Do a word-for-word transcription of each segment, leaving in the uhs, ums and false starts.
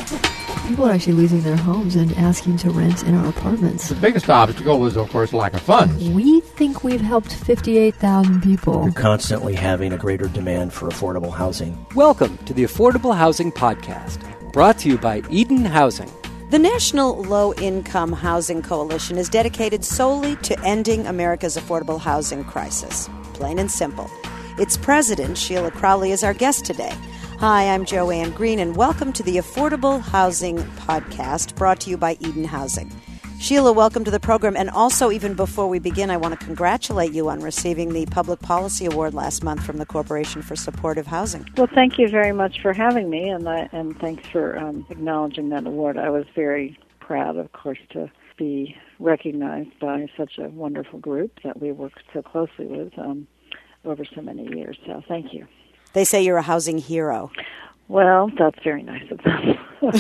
People are actually losing their homes and asking to rent in our apartments. The biggest obstacle is, of course, lack of funds. We think we've helped fifty-eight thousand people. You're constantly having a greater demand for affordable housing. Welcome to the Affordable Housing Podcast, brought to you by Eden Housing. The National Low-Income Housing Coalition is dedicated solely to ending America's affordable housing crisis. Plain and simple. Its president, Sheila Crowley, is our guest today. Hi, I'm Joanne Green, and welcome to the Affordable Housing Podcast, brought to you by Eden Housing. Sheila, welcome to the program. And also, even before we begin, I want to congratulate you on receiving the Public Policy Award last month from the Corporation for Supportive Housing. Well, thank you very much for having me, and I, and thanks for um, acknowledging that award. I was very proud, of course, to be recognized by such a wonderful group that we worked so closely with um, over so many years. So thank you. They say you're a housing hero. Well, that's very nice of them.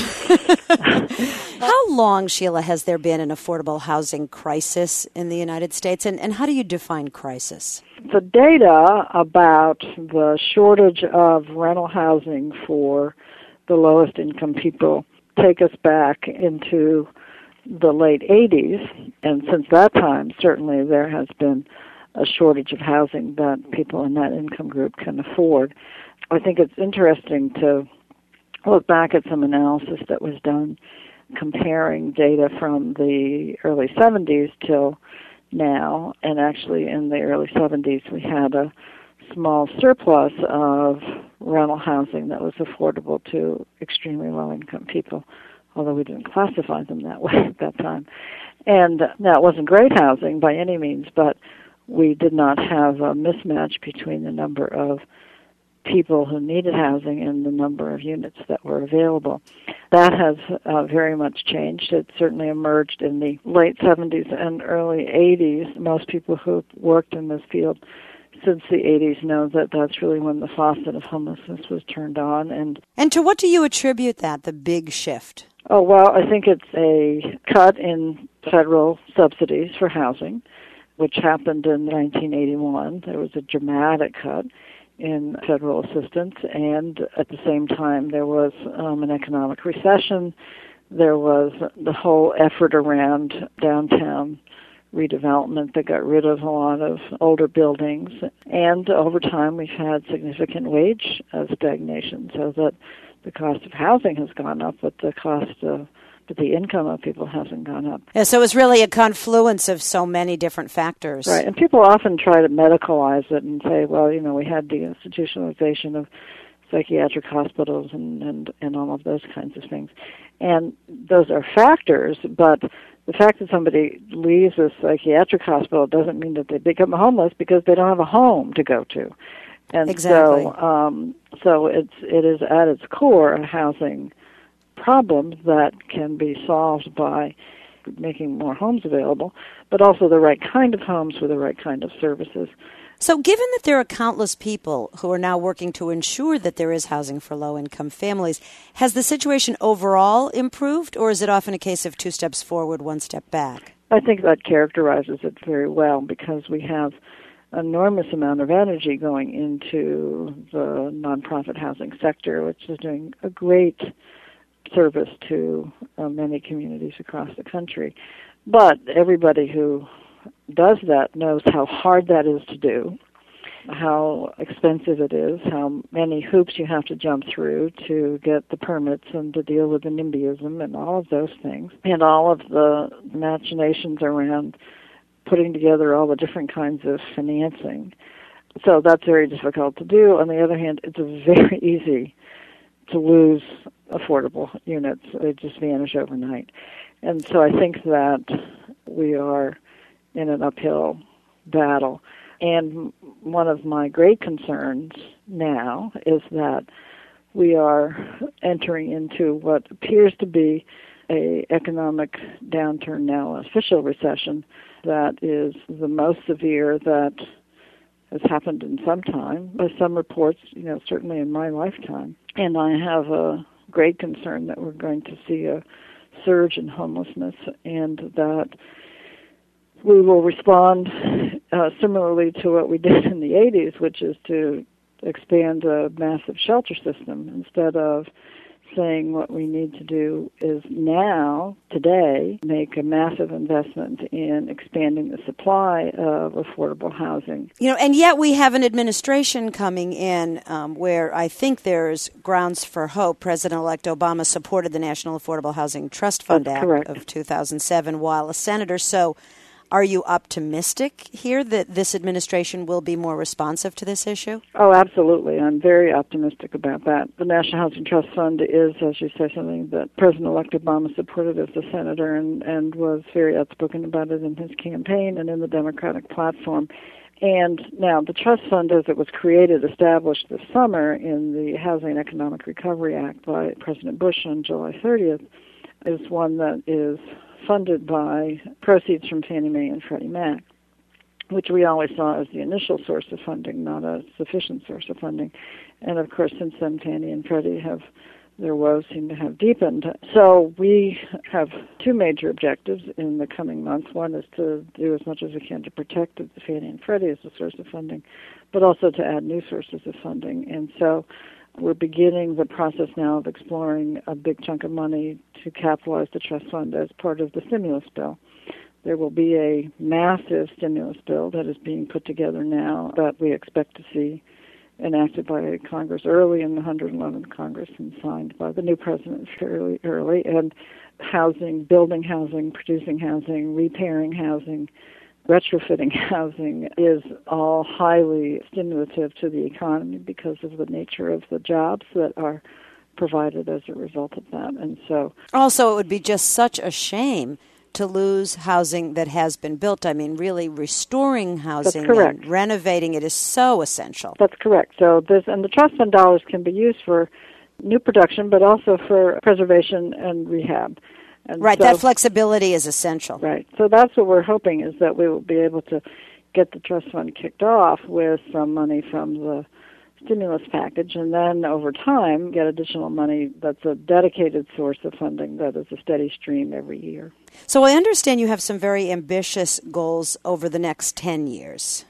How long, Sheila, has there been an affordable housing crisis in the United States, and, and how do you define crisis? The data about the shortage of rental housing for the lowest income people take us back into the late eighties, and since that time, certainly there has been a shortage of housing that people in that income group can afford. I think it's interesting to look back at some analysis that was done comparing data from the early seventies till now, and actually in the early seventies we had a small surplus of rental housing that was affordable to extremely low-income people, although we didn't classify them that way at that time. And now it wasn't great housing by any means, but we did not have a mismatch between the number of people who needed housing and the number of units that were available. That has uh, very much changed. It certainly emerged in the late seventies and early eighties. Most people who worked in this field since the eighties know that that's really when the faucet of homelessness was turned on. And, and to what do you attribute that, the big shift? Oh, well, I think it's a cut in federal subsidies for housing, which happened in nineteen eighty-one. There was a dramatic cut in federal assistance, and at the same time there was um, an economic recession. There was the whole effort around downtown redevelopment that got rid of a lot of older buildings, and over time we've had significant wage uh, stagnation, so that the cost of housing has gone up, but the cost of but the income of people hasn't gone up. Yeah, so it's really a confluence of so many different factors. Right, and people often try to medicalize it and say, well, you know, we had the institutionalization of psychiatric hospitals and, and, and all of those kinds of things. And those are factors, but the fact that somebody leaves a psychiatric hospital doesn't mean that they become homeless because they don't have a home to go to. And exactly. so, um, so it's, it is at its core a housing problems that can be solved by making more homes available, but also the right kind of homes with the right kind of services. So given that there are countless people who are now working to ensure that there is housing for low-income families, has the situation overall improved, or is it often a case of two steps forward, one step back? I think that characterizes it very well, because we have an enormous amount of energy going into the nonprofit housing sector, which is doing a great service to uh, many communities across the country. But everybody who does that knows how hard that is to do, how expensive it is, how many hoops you have to jump through to get the permits and to deal with the NIMBYism and all of those things, and all of the machinations around putting together all the different kinds of financing. So that's very difficult to do. On the other hand, it's very easy to lose affordable units. They just vanish overnight. And so I think that we are in an uphill battle. And one of my great concerns now is that we are entering into what appears to be a economic downturn now, an official recession, that is the most severe that has happened in some time, by some reports, you know, certainly in my lifetime. And I have a great concern that we're going to see a surge in homelessness, and that we will respond uh, similarly to what we did in the eighties, which is to expand a massive shelter system instead of saying what we need to do is now, today, make a massive investment in expanding the supply of affordable housing. You know, and yet we have an administration coming in um, where I think there's grounds for hope. President-elect Obama supported the National Affordable Housing Trust Fund That's Act correct. of two thousand seven while a senator. So are you optimistic here that this administration will be more responsive to this issue? Oh, absolutely. I'm very optimistic about that. The National Housing Trust Fund is, as you say, something that President-elect Obama supported as a senator and, and was very outspoken about it in his campaign and in the Democratic platform. And now the trust fund, as it was created, established this summer in the Housing and Economic Recovery Act by President Bush on July thirtieth, is one that is funded by proceeds from Fannie Mae and Freddie Mac, which we always saw as the initial source of funding, not a sufficient source of funding. And of course, since then, Fannie and Freddie have, their woes seem to have deepened. So we have two major objectives in the coming months. One is to do as much as we can to protect the Fannie and Freddie as a source of funding, but also to add new sources of funding. And so we're beginning the process now of exploring a big chunk of money to capitalize the trust fund as part of the stimulus bill. There will be a massive stimulus bill that is being put together now that we expect to see enacted by Congress early in the one hundred eleventh Congress and signed by the new president fairly early. And housing, building housing, producing housing, repairing housing, retrofitting housing is all highly stimulative to the economy because of the nature of the jobs that are provided as a result of that. And so, also, it would be just such a shame to lose housing that has been built. I mean, really restoring housing and renovating it is so essential. That's correct. So this, and the trust fund dollars can be used for new production, but also for preservation and rehab. And right, so, that flexibility is essential. Right. So that's what we're hoping, is that we will be able to get the trust fund kicked off with some money from the stimulus package, and then over time get additional money that's a dedicated source of funding that is a steady stream every year. So I understand you have some very ambitious goals over the next ten years.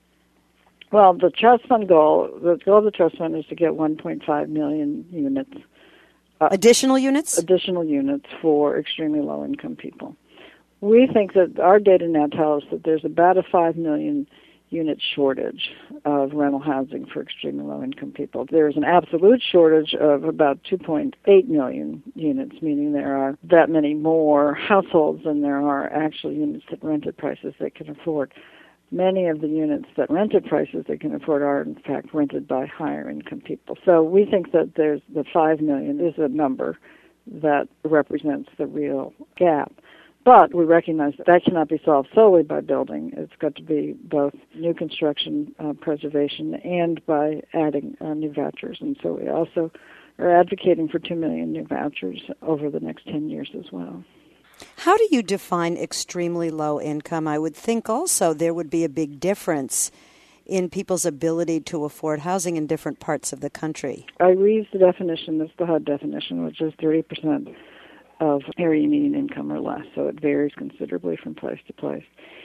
Well, the trust fund goal, the goal of the trust fund is to get one point five million units. Uh, additional units? Additional units for extremely low-income people. We think that our data now tells us that there's about a five million unit shortage of rental housing for extremely low-income people. There's an absolute shortage of about two point eight million units, meaning there are that many more households than there are actual units at rented prices they can afford. Many of the units that rented prices they can afford are, in fact, rented by higher-income people. So we think that there's the five million is a number that represents the real gap. But we recognize that that cannot be solved solely by building. It's got to be both new construction, uh, preservation, and by adding uh, new vouchers. And so we also are advocating for two million new vouchers over the next ten years as well. How do you define extremely low income? I would think also there would be a big difference in people's ability to afford housing in different parts of the country. I use the definition, that's the H U D definition, which is thirty percent of area median income or less, so it varies considerably from place to place.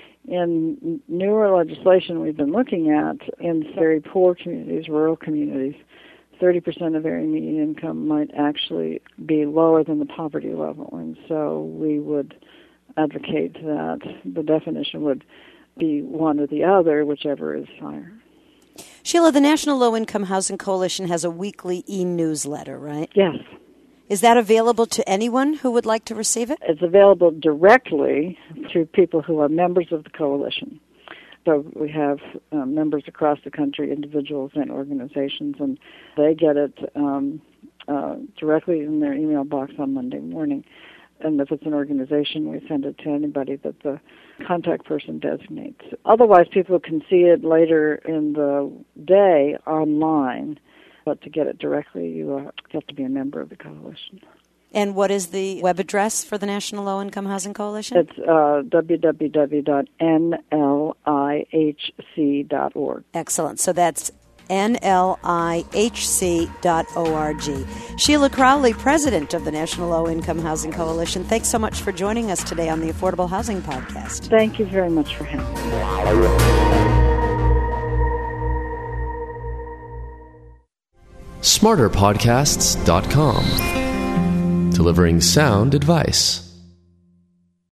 In newer legislation we've been looking at, in very poor communities, rural communities, thirty percent of area median income might actually be lower than the poverty level, and so we would advocate that the definition would be one or the other, whichever is higher. Sheila, the National Low Income Housing Coalition has a weekly e-newsletter, right? Yes. Is that available to anyone who would like to receive it? It's available directly to people who are members of the coalition. So we have uh, members across the country, individuals and organizations, and they get it um, uh, directly in their email box on Monday morning. And if it's an organization, we send it to anybody that the contact person designates. Otherwise, people can see it later in the day online. But to get it directly, you have to be a member of the coalition. And what is the web address for the National Low Income Housing Coalition? It's uh, w w w dot n l i h c dot org. Excellent. So that's n l i h c dot org. Sheila Crowley, President of the National Low Income Housing Coalition, thanks so much for joining us today on the Affordable Housing Podcast. Thank you very much for having me. smarter podcasts dot com delivering sound advice.